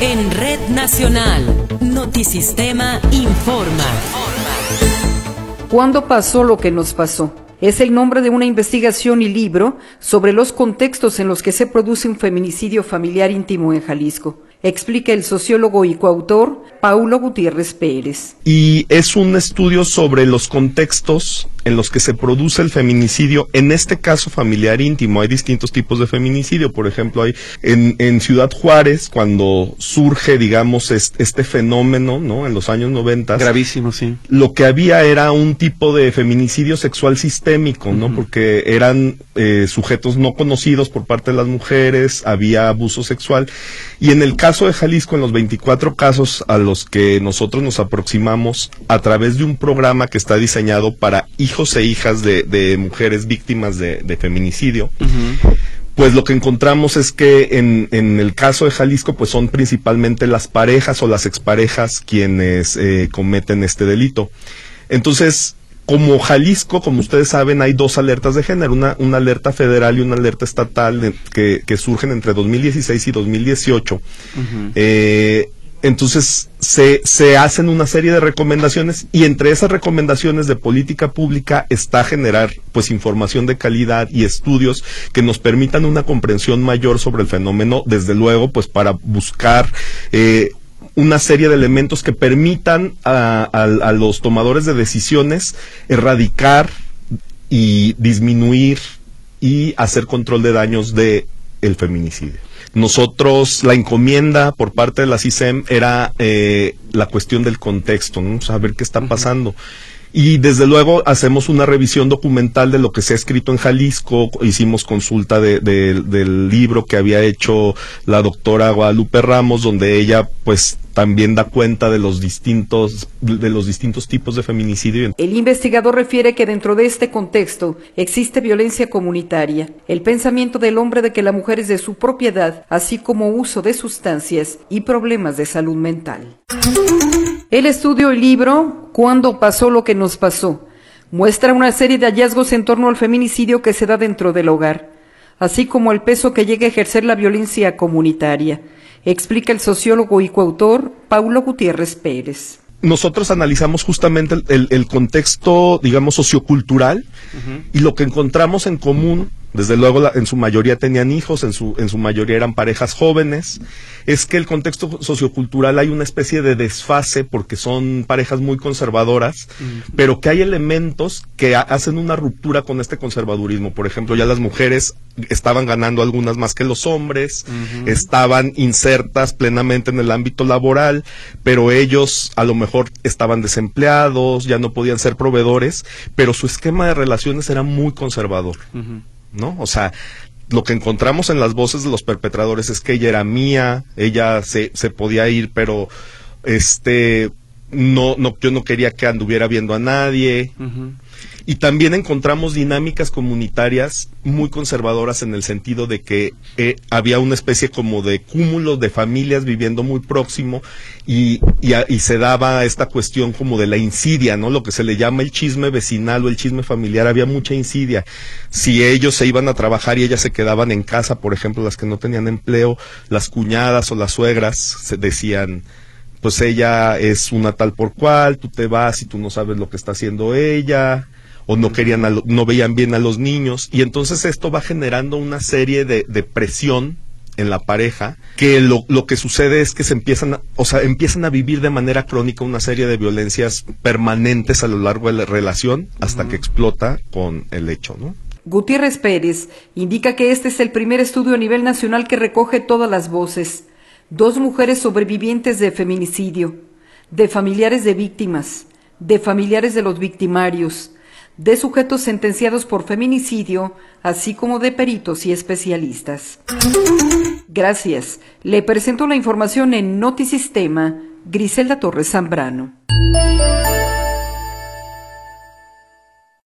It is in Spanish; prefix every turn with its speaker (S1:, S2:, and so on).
S1: En Red Nacional, Notisistema informa.
S2: ¿Cuándo pasó lo que nos pasó? Es el nombre de una investigación y libro sobre los contextos en los que se produce un feminicidio familiar íntimo en Jalisco. Explica el sociólogo y coautor Paulo Gutiérrez Pérez.
S3: Y es un estudio sobre los contextos en los que se produce el feminicidio, en este caso familiar íntimo. Hay distintos tipos de feminicidio. Por ejemplo, hay en Ciudad Juárez, cuando surge, digamos, este fenómeno, ¿no? En los años 90.
S4: Gravísimo, sí.
S3: Lo que había era un tipo de feminicidio sexual sistémico, ¿no? Porque eran sujetos no conocidos por parte de las mujeres, había abuso sexual. Y en el caso de Jalisco, en los 24 casos a los que nosotros nos aproximamos a través de un programa que está diseñado para hijos e hijas de mujeres víctimas de feminicidio, pues lo que encontramos es que en el caso de Jalisco, pues son principalmente las parejas o las exparejas quienes cometen este delito. Entonces, como Jalisco, como ustedes saben, hay dos alertas de género, una alerta federal y una alerta estatal que surgen entre 2016 y 2018. Entonces se hacen una serie de recomendaciones, y entre esas recomendaciones de política pública está generar pues información de calidad y estudios que nos permitan una comprensión mayor sobre el fenómeno, desde luego pues para buscar una serie de elementos que permitan a los tomadores de decisiones erradicar y disminuir y hacer control de daños de el feminicidio. Nosotros, la encomienda por parte de la CISEM era la cuestión del contexto, ¿no? Saber qué está pasando. Y desde luego hacemos una revisión documental de lo que se ha escrito en Jalisco. Hicimos consulta del libro que había hecho la doctora Guadalupe Ramos, donde ella pues también da cuenta de los distintos tipos de feminicidio.
S2: El investigador refiere que dentro de este contexto existe violencia comunitaria, el pensamiento del hombre de que la mujer es de su propiedad, así como uso de sustancias y problemas de salud mental. El estudio y libro ¿Cuándo pasó lo que nos pasó? Muestra una serie de hallazgos en torno al feminicidio que se da dentro del hogar, así como el peso que llega a ejercer la violencia comunitaria. Explica el sociólogo y coautor Paulo Gutiérrez Pérez.
S3: Nosotros analizamos justamente el contexto, digamos, sociocultural, y lo que encontramos en común, desde luego en su mayoría tenían hijos, en su mayoría eran parejas jóvenes, es que el contexto sociocultural hay una especie de desfase porque son parejas muy conservadoras, pero que hay elementos que hacen una ruptura con este conservadurismo. Por ejemplo, ya las mujeres estaban ganando algunas más que los hombres, estaban insertas plenamente en el ámbito laboral, pero ellos a lo mejor estaban desempleados, ya no podían ser proveedores, pero su esquema de relaciones era muy conservador. ¿No? O sea, lo que encontramos en las voces de los perpetradores es que ella era mía, ella se podía ir, pero yo no quería que anduviera viendo a nadie. Y también encontramos dinámicas comunitarias muy conservadoras en el sentido de que había una especie como de cúmulo de familias viviendo muy próximo y se daba esta cuestión como de la insidia, ¿no? Lo que se le llama el chisme vecinal o el chisme familiar. Había mucha insidia. Si ellos se iban a trabajar y ellas se quedaban en casa, por ejemplo, las que no tenían empleo, las cuñadas o las suegras se decían, pues ella es una tal por cual, tú te vas y tú no sabes lo que está haciendo ella, o no veían bien a los niños, y entonces esto va generando una serie de presión en la pareja, que lo que sucede es que empiezan a vivir de manera crónica una serie de violencias permanentes a lo largo de la relación, hasta que explota con el hecho, ¿no?
S2: Gutiérrez Pérez indica que este es el primer estudio a nivel nacional que recoge todas las voces. 2 mujeres sobrevivientes de feminicidio, de familiares de víctimas, de familiares de los victimarios, de sujetos sentenciados por feminicidio, así como de peritos y especialistas. Gracias. Le presento la información en Notisistema, Griselda Torres Zambrano.